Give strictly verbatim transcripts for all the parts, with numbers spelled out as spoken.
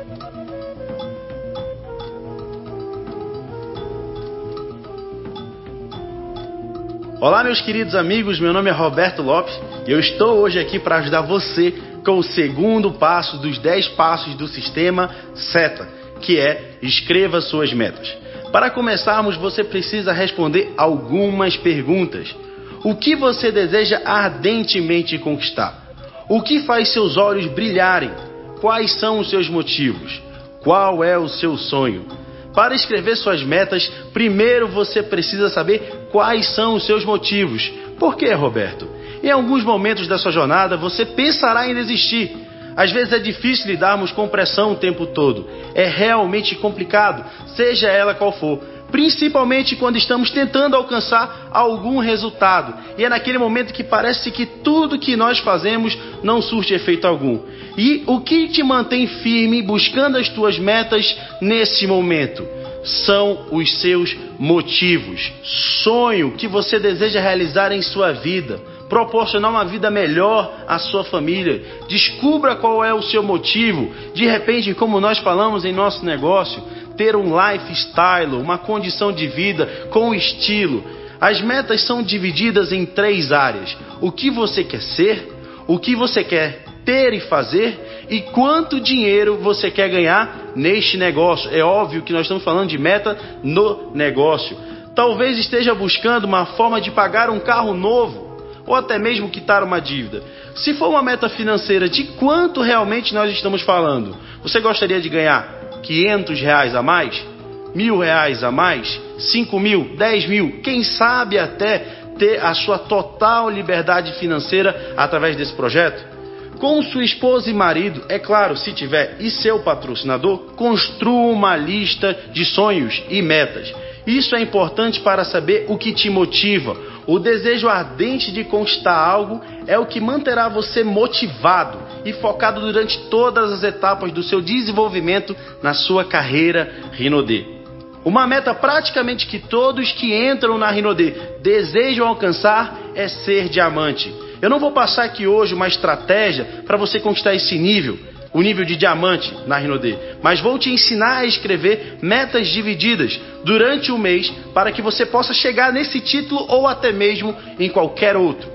Olá, meus queridos amigos, meu nome é Roberto Lopes e eu estou hoje aqui para ajudar você com o segundo passo dos dez passos do sistema SETA, que é escreva suas metas. Para começarmos, você precisa responder algumas perguntas. O que você deseja ardentemente conquistar? O que faz seus olhos brilharem? Quais são os seus motivos? Qual é o seu sonho? Para escrever suas metas, primeiro você precisa saber quais são os seus motivos. Por quê, Roberto? Em alguns momentos da sua jornada, você pensará em desistir. Às vezes é difícil lidarmos com pressão o tempo todo. É realmente complicado, seja ela qual for. Principalmente quando estamos tentando alcançar algum resultado. E é naquele momento que parece que tudo que nós fazemos não surte efeito algum. E o que te mantém firme buscando as tuas metas nesse momento? São os seus motivos. Sonho que você deseja realizar em sua vida. Proporcionar uma vida melhor à sua família. Descubra qual é o seu motivo. De repente, como nós falamos em nosso negócio, ter um lifestyle, uma condição de vida com estilo. As metas são divididas em três áreas. O que você quer ser, o que você quer ter e fazer e quanto dinheiro você quer ganhar neste negócio. É óbvio que nós estamos falando de meta no negócio. Talvez esteja buscando uma forma de pagar um carro novo ou até mesmo quitar uma dívida. Se for uma meta financeira, de quanto realmente nós estamos falando? Você gostaria de ganhar quinhentos reais a mais? Mil reais a mais? Cinco mil? Dez mil? Quem sabe até ter a sua total liberdade financeira através desse projeto? Com sua esposa e marido, é claro, se tiver, e seu patrocinador, construa uma lista de sonhos e metas. Isso é importante para saber o que te motiva. O desejo ardente de conquistar algo é o que manterá você motivado e focado durante todas as etapas do seu desenvolvimento na sua carreira Rinode. Uma meta praticamente que todos que entram na Rinode desejam alcançar é ser diamante. Eu não vou passar aqui hoje uma estratégia para você conquistar esse nível, o nível de diamante na Rinode, mas vou te ensinar a escrever metas divididas durante o mês para que você possa chegar nesse título ou até mesmo em qualquer outro.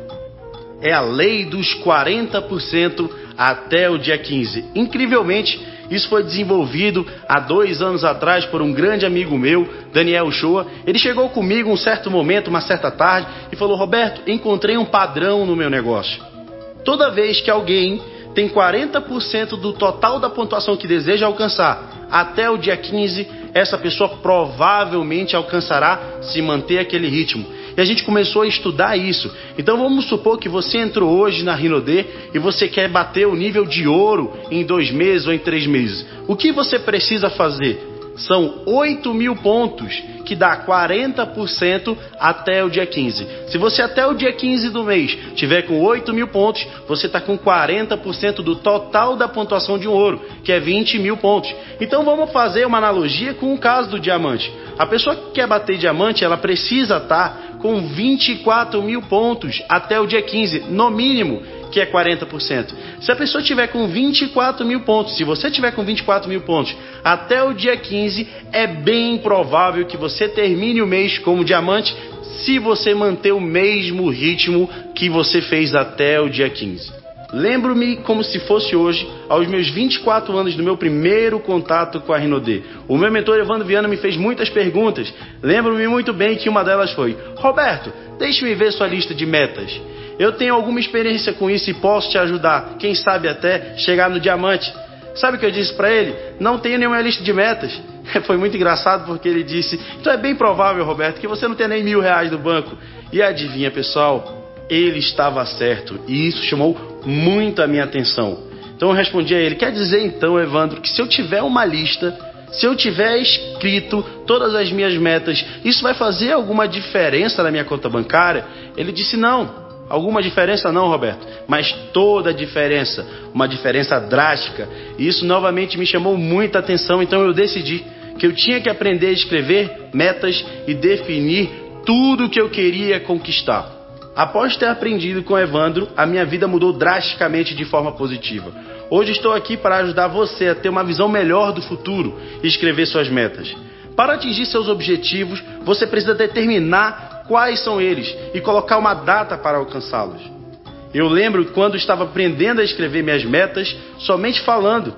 É a lei dos quarenta por cento até o dia quinze. Incrivelmente, isso foi desenvolvido há dois anos atrás por um grande amigo meu, Daniel Shoa. Ele chegou comigo um certo momento, uma certa tarde, e falou: Roberto, encontrei um padrão no meu negócio. Toda vez que alguém tem quarenta por cento do total da pontuação que deseja alcançar até o dia quinze, essa pessoa provavelmente alcançará se manter aquele ritmo. E a gente começou a estudar isso. Então vamos supor que você entrou hoje na Rinode e você quer bater o nível de ouro em dois meses ou em três meses. O que você precisa fazer? São oito mil pontos, que dá quarenta por cento até o dia quinze. Se você até o dia quinze do mês tiver com oito mil pontos, você está com quarenta por cento do total da pontuação de um ouro, que é vinte mil pontos. Então vamos fazer uma analogia com o caso do diamante. A pessoa que quer bater diamante, ela precisa estar com vinte e quatro mil pontos até o dia quinze, no mínimo, que é quarenta por cento. Se a pessoa tiver com vinte e quatro mil pontos, se você tiver com vinte e quatro mil pontos até o dia quinze, é bem provável que você termine o mês como diamante se você manter o mesmo ritmo que você fez até o dia quinze. Lembro-me como se fosse hoje, aos meus vinte e quatro anos, do meu primeiro contato com a Rinode. O meu mentor Evandro Viana me fez muitas perguntas. Lembro-me muito bem que uma delas foi: Roberto, deixe-me ver sua lista de metas. Eu tenho alguma experiência com isso e posso te ajudar, quem sabe até chegar no diamante. Sabe o que eu disse para ele? Não tenho nenhuma lista de metas. Foi muito engraçado porque ele disse: então é bem provável, Roberto, que você não tenha nem mil reais no banco. E adivinha, pessoal, ele estava certo e isso chamou muito a minha atenção. Então eu respondi a ele: quer dizer então, Evandro, que se eu tiver uma lista, se eu tiver escrito todas as minhas metas, isso vai fazer alguma diferença na minha conta bancária? Ele disse: não. Alguma diferença não, Roberto, mas toda a diferença, uma diferença drástica. E isso novamente me chamou muita atenção, então eu decidi que eu tinha que aprender a escrever metas e definir tudo o que eu queria conquistar. Após ter aprendido com Evandro, a minha vida mudou drasticamente de forma positiva. Hoje estou aqui para ajudar você a ter uma visão melhor do futuro e escrever suas metas. Para atingir seus objetivos, você precisa determinar quais são eles e colocar uma data para alcançá-los. Eu lembro quando estava aprendendo a escrever minhas metas, somente falando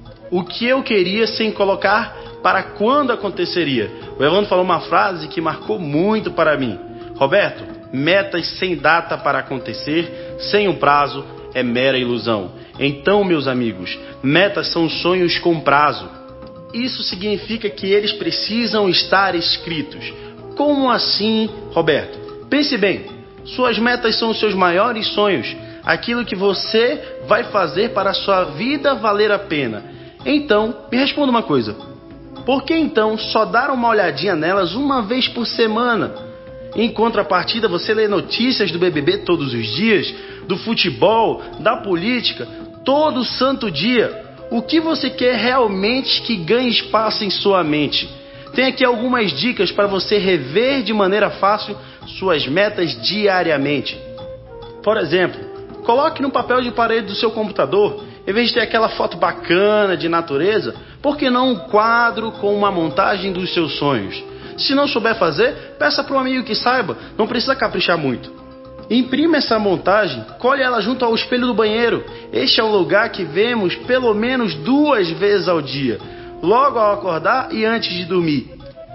o que eu queria sem colocar para quando aconteceria. O Evandro falou uma frase que marcou muito para mim. Roberto, metas sem data para acontecer, sem um prazo, é mera ilusão. Então, meus amigos, metas são sonhos com prazo. Isso significa que eles precisam estar escritos. Como assim, Roberto? Pense bem, suas metas são os seus maiores sonhos, aquilo que você vai fazer para a sua vida valer a pena. Então, me responda uma coisa. Por que então só dar uma olhadinha nelas uma vez por semana? Em contrapartida, você lê notícias do B B B todos os dias, do futebol, da política, todo santo dia. O que você quer realmente que ganhe espaço em sua mente? Tem aqui algumas dicas para você rever de maneira fácil suas metas diariamente. Por exemplo, coloque no papel de parede do seu computador, em vez de ter aquela foto bacana de natureza, por que não um quadro com uma montagem dos seus sonhos? Se não souber fazer, peça para um amigo que saiba, não precisa caprichar muito. Imprima essa montagem, colhe ela junto ao espelho do banheiro. Este é um lugar que vemos pelo menos duas vezes ao dia, logo ao acordar e antes de dormir.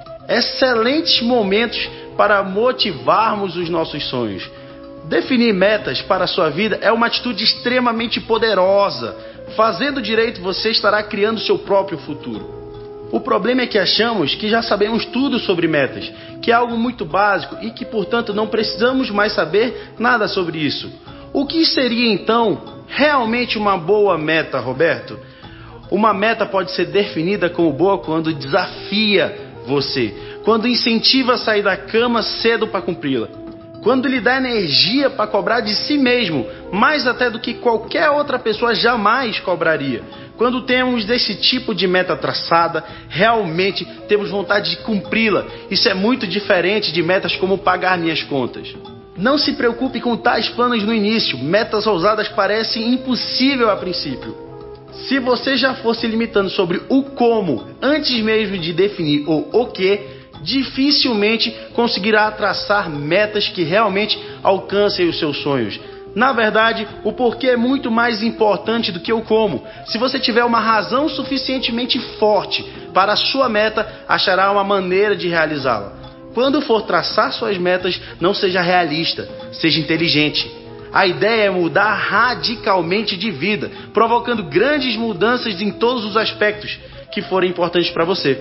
Excelentes momentos para motivarmos os nossos sonhos. Definir metas para a sua vida é uma atitude extremamente poderosa. Fazendo direito, você estará criando seu próprio futuro. O problema é que achamos que já sabemos tudo sobre metas, que é algo muito básico e que, portanto, não precisamos mais saber nada sobre isso. O que seria, então, realmente uma boa meta, Roberto? Uma meta pode ser definida como boa quando desafia você, quando incentiva a sair da cama cedo para cumpri-la, quando lhe dá energia para cobrar de si mesmo, mais até do que qualquer outra pessoa jamais cobraria. Quando temos desse tipo de meta traçada, realmente temos vontade de cumpri-la. Isso é muito diferente de metas como pagar minhas contas. Não se preocupe com tais planos no início. Metas ousadas parecem impossível a princípio. Se você já fosse limitando sobre o como, antes mesmo de definir o o que, dificilmente conseguirá traçar metas que realmente alcancem os seus sonhos. Na verdade, o porquê é muito mais importante do que o como. Se você tiver uma razão suficientemente forte para a sua meta, achará uma maneira de realizá-la. Quando for traçar suas metas, não seja realista, seja inteligente. A ideia é mudar radicalmente de vida, provocando grandes mudanças em todos os aspectos que forem importantes para você.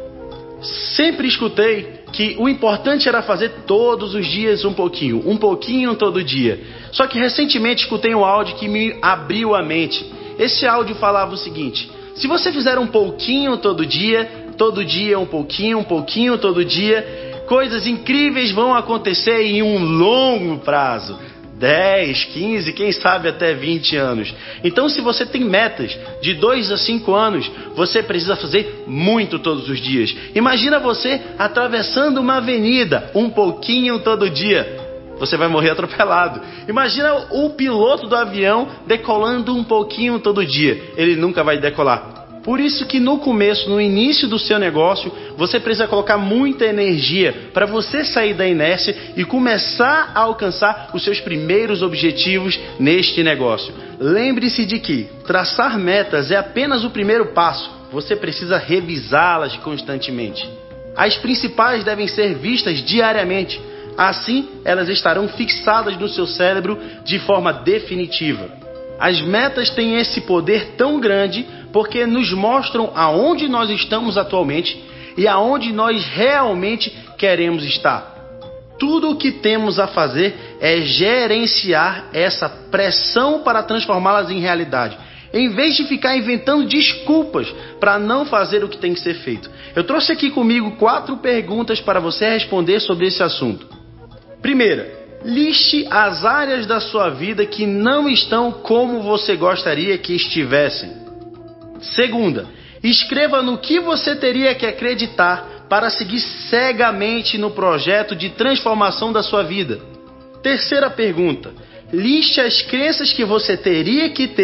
Sempre escutei que o importante era fazer todos os dias um pouquinho, um pouquinho todo dia. Só que recentemente escutei um áudio que me abriu a mente. Esse áudio falava o seguinte: se você fizer um pouquinho todo dia, todo dia um pouquinho, um pouquinho todo dia, coisas incríveis vão acontecer em um longo prazo. dez, quinze, quem sabe até vinte anos. Então, se você tem metas de dois a cinco anos, você precisa fazer muito todos os dias. Imagina você atravessando uma avenida, um pouquinho todo dia. Você vai morrer atropelado. Imagina o piloto do avião decolando um pouquinho todo dia. Ele nunca vai decolar. Por isso que no começo, no início do seu negócio, você precisa colocar muita energia para você sair da inércia e começar a alcançar os seus primeiros objetivos neste negócio. Lembre-se de que traçar metas é apenas o primeiro passo. Você precisa revisá-las constantemente. As principais devem ser vistas diariamente. Assim, elas estarão fixadas no seu cérebro de forma definitiva. As metas têm esse poder tão grande porque nos mostram aonde nós estamos atualmente e aonde nós realmente queremos estar. Tudo o que temos a fazer é gerenciar essa pressão para transformá-las em realidade, em vez de ficar inventando desculpas para não fazer o que tem que ser feito. Eu trouxe aqui comigo quatro perguntas para você responder sobre esse assunto. Primeira, liste as áreas da sua vida que não estão como você gostaria que estivessem. Segunda, escreva no que você teria que acreditar para seguir cegamente no projeto de transformação da sua vida. Terceira pergunta, liste as crenças que você teria que ter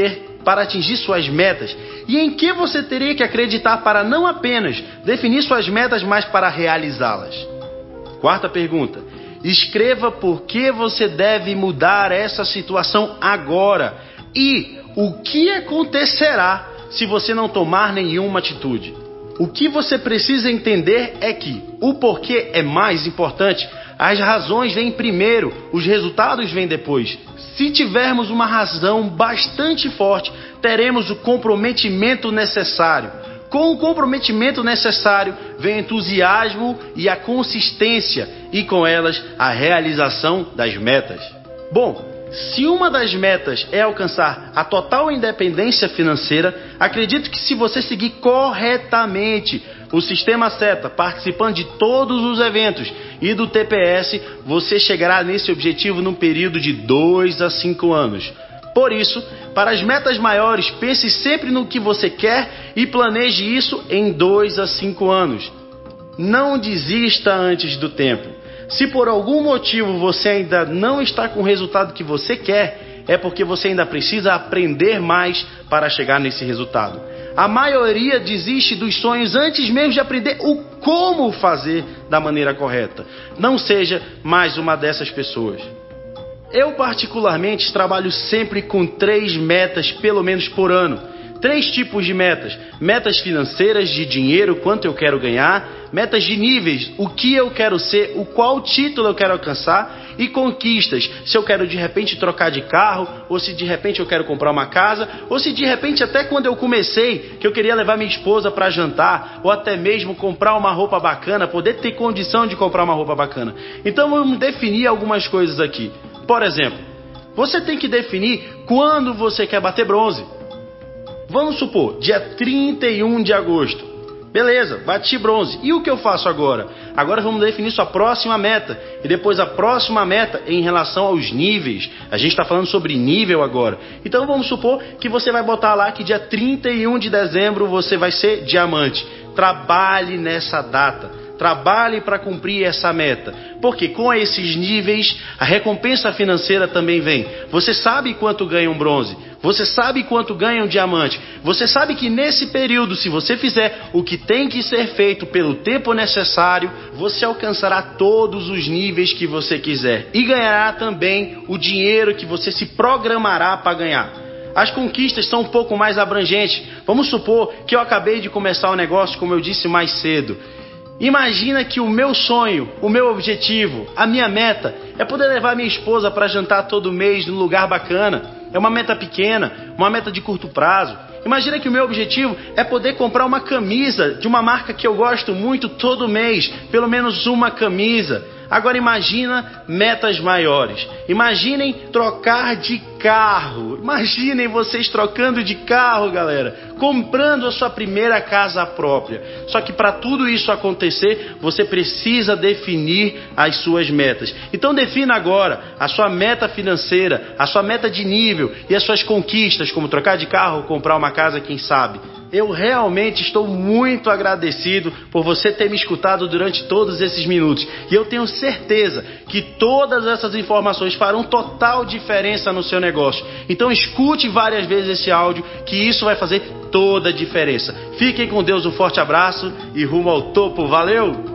para atingir suas metas? E em que você teria que acreditar para não apenas definir suas metas, mas para realizá-las? Quarta pergunta. Escreva por que você deve mudar essa situação agora e o que acontecerá se você não tomar nenhuma atitude. O que você precisa entender é que o porquê é mais importante. As razões vêm primeiro, os resultados vêm depois. Se tivermos uma razão bastante forte, teremos o comprometimento necessário. Com o comprometimento necessário, vem o entusiasmo e a consistência, e com elas, a realização das metas. Bom, se uma das metas é alcançar a total independência financeira, acredito que se você seguir corretamente o sistema SETA, participando de todos os eventos e do T P S, você chegará nesse objetivo num período de dois a cinco anos. Por isso, para as metas maiores, pense sempre no que você quer e planeje isso em dois a cinco anos. Não desista antes do tempo. Se por algum motivo você ainda não está com o resultado que você quer, é porque você ainda precisa aprender mais para chegar nesse resultado. A maioria desiste dos sonhos antes mesmo de aprender o como fazer da maneira correta. Não seja mais uma dessas pessoas. Eu particularmente trabalho sempre com três metas pelo menos por ano. Três tipos de metas. Metas financeiras, de dinheiro, quanto eu quero ganhar. Metas de níveis, o que eu quero ser, o qual título eu quero alcançar. E conquistas, se eu quero de repente trocar de carro, ou se de repente eu quero comprar uma casa, ou se de repente até quando eu comecei, que eu queria levar minha esposa para jantar, ou até mesmo comprar uma roupa bacana, poder ter condição de comprar uma roupa bacana. Então vamos definir algumas coisas aqui. Por exemplo, você tem que definir quando você quer bater bronze. Vamos supor, dia trinta e um de agosto. Beleza, bati bronze. E o que eu faço agora? Agora vamos definir sua próxima meta. E depois a próxima meta em relação aos níveis. A gente está falando sobre nível agora. Então vamos supor que você vai botar lá que dia trinta e um de dezembro você vai ser diamante. Trabalhe nessa data. Trabalhe para cumprir essa meta, porque com esses níveis a recompensa financeira também vem. Você sabe quanto ganha um bronze, você sabe quanto ganha um diamante, você sabe que nesse período, se você fizer o que tem que ser feito pelo tempo necessário, você alcançará todos os níveis que você quiser e ganhará também o dinheiro que você se programará para ganhar. As conquistas são um pouco mais abrangentes. Vamos supor que eu acabei de começar o negócio, como eu disse mais cedo. Imagina que o meu sonho, o meu objetivo, a minha meta é poder levar minha esposa para jantar todo mês num lugar bacana. É uma meta pequena, uma meta de curto prazo. Imagina que o meu objetivo é poder comprar uma camisa de uma marca que eu gosto muito todo mês, pelo menos uma camisa. Agora imagina metas maiores. Imaginem trocar de carro. Imaginem vocês trocando de carro, galera. Comprando a sua primeira casa própria. Só que para tudo isso acontecer, você precisa definir as suas metas. Então defina agora a sua meta financeira, a sua meta de nível e as suas conquistas, como trocar de carro, comprar uma casa, quem sabe. Eu realmente estou muito agradecido por você ter me escutado durante todos esses minutos. E eu tenho certeza que todas essas informações farão total diferença no seu negócio. Então escute várias vezes esse áudio, que isso vai fazer toda a diferença. Fiquem com Deus, um forte abraço e rumo ao topo. Valeu!